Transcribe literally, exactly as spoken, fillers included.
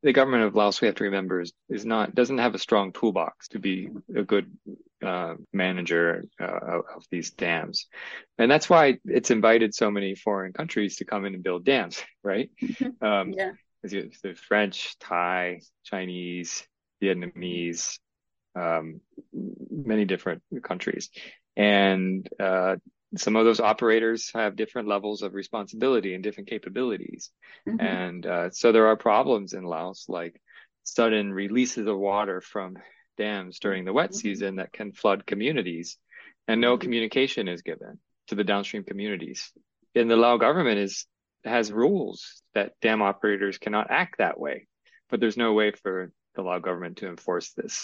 the government of Laos, we have to remember, is, is not doesn't have a strong toolbox to be a good uh, manager uh, of, of these dams, and that's why it's invited so many foreign countries to come in and build dams, right? Um, Yeah. the French, Thai, Chinese, Vietnamese, um, many different countries, and uh, some of those operators have different levels of responsibility and different capabilities. Hmm. And uh, so there are problems in Laos, like sudden releases of water from dams during the wet season that can flood communities, and no Hmm. communication is given to the downstream communities. And the Lao government is has rules that dam operators cannot act that way, but there's no way for the Lao government to enforce this.